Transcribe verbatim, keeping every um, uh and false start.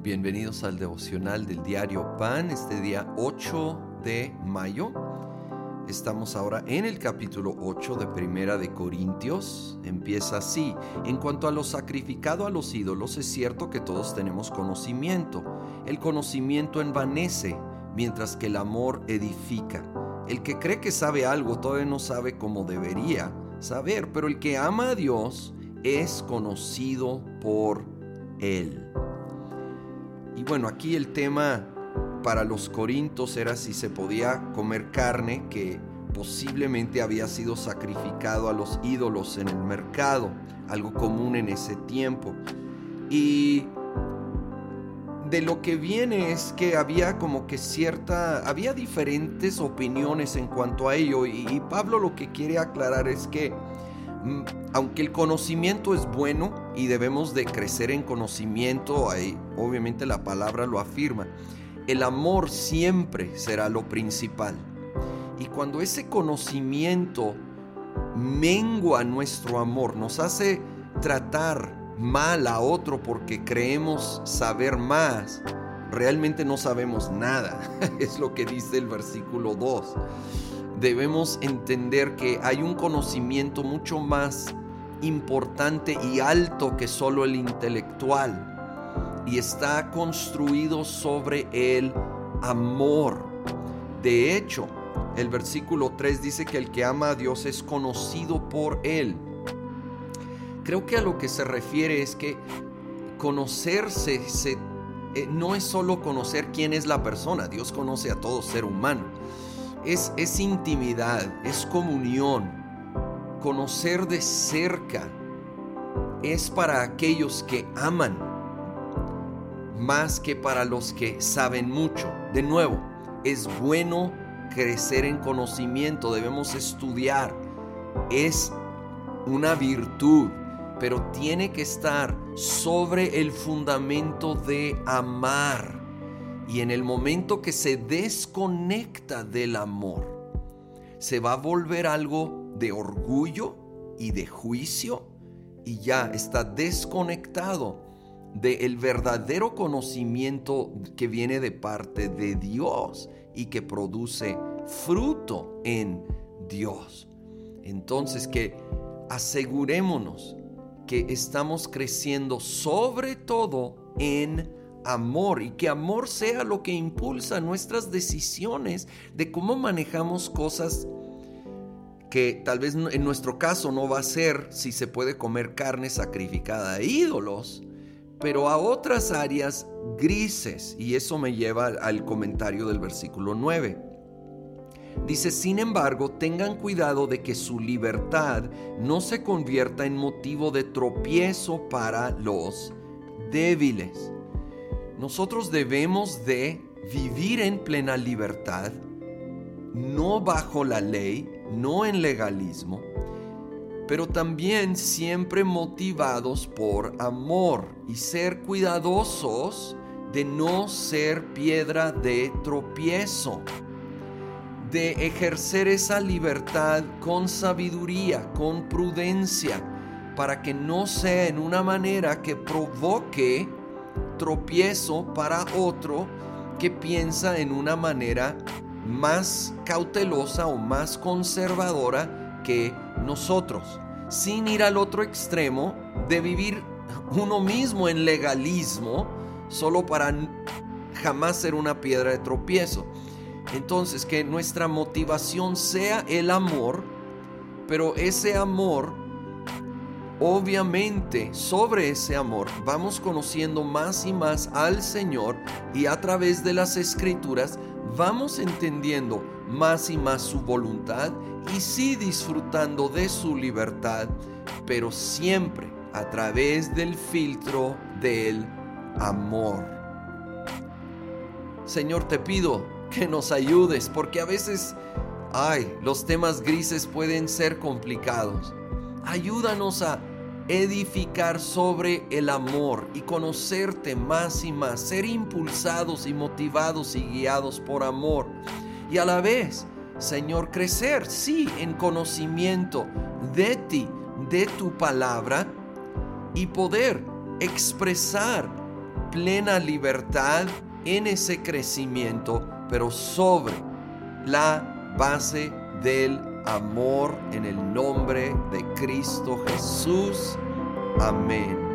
Bienvenidos al devocional del diario Pan, este día ocho de mayo. Estamos ahora en el capítulo ocho de Primera de Corintios. Empieza así: en cuanto a lo sacrificado a los ídolos, es cierto que todos tenemos conocimiento. El conocimiento envanece, mientras que el amor edifica. El que cree que sabe algo todavía no sabe como debería saber, pero el que ama a Dios es conocido por Él. Y bueno, aquí el tema para los corintios era si se podía comer carne que posiblemente había sido sacrificado a los ídolos en el mercado, algo común en ese tiempo. Y de lo que viene es que había como que cierta, había diferentes opiniones en cuanto a ello, y, y Pablo lo que quiere aclarar es que aunque el conocimiento es bueno y debemos de crecer en conocimiento, ahí obviamente la palabra lo afirma, el amor siempre será lo principal. Y cuando ese conocimiento mengua nuestro amor, nos hace tratar mal a otro porque creemos saber más, realmente no sabemos nada. Es lo que dice el versículo dos. Debemos entender que hay un conocimiento mucho más importante y alto que solo el intelectual, y está construido sobre el amor. De hecho, el versículo tres dice que el que ama a Dios es conocido por Él. Creo que a lo que se refiere es que conocerse se, eh, no es solo conocer quién es la persona. Dios conoce a todo ser humano. Es, es intimidad, es comunión. Conocer de cerca es para aquellos que aman, más que para los que saben mucho. De nuevo, es bueno crecer en conocimiento, debemos estudiar. Es una virtud, pero tiene que estar sobre el fundamento de amar. Y en el momento que se desconecta del amor, se va a volver algo de orgullo y de juicio, y ya está desconectado del verdadero conocimiento que viene de parte de Dios y que produce fruto en Dios. Entonces, que asegurémonos que estamos creciendo sobre todo en amor, y que amor sea lo que impulsa nuestras decisiones de cómo manejamos cosas que tal vez en nuestro caso no va a ser si se puede comer carne sacrificada a ídolos, pero a otras áreas grises. Y eso me lleva al comentario del versículo nueve. Dice: sin embargo, tengan cuidado de que su libertad no se convierta en motivo de tropiezo para los débiles. Nosotros debemos de vivir en plena libertad, no bajo la ley, no en legalismo, pero también siempre motivados por amor, y ser cuidadosos de no ser piedra de tropiezo, de ejercer esa libertad con sabiduría, con prudencia, para que no sea en una manera que provoque tropiezo para otro que piensa en una manera más cautelosa o más conservadora que nosotros, sin ir al otro extremo de vivir uno mismo en legalismo solo para jamás ser una piedra de tropiezo. Entonces, que nuestra motivación sea el amor, pero ese amor, obviamente, sobre ese amor vamos conociendo más y más al Señor, y a través de las Escrituras vamos entendiendo más y más su voluntad, y sí disfrutando de su libertad, pero siempre a través del filtro del amor. Señor, te pido que nos ayudes, porque a veces, ay, los temas grises pueden ser complicados. Ayúdanos a edificar sobre el amor y conocerte más y más, ser impulsados y motivados y guiados por amor, y a la vez, Señor, crecer, sí, en conocimiento de ti, de tu palabra, y poder expresar plena libertad en ese crecimiento, pero sobre la base del amor, en el nombre de Cristo Jesús. Amén.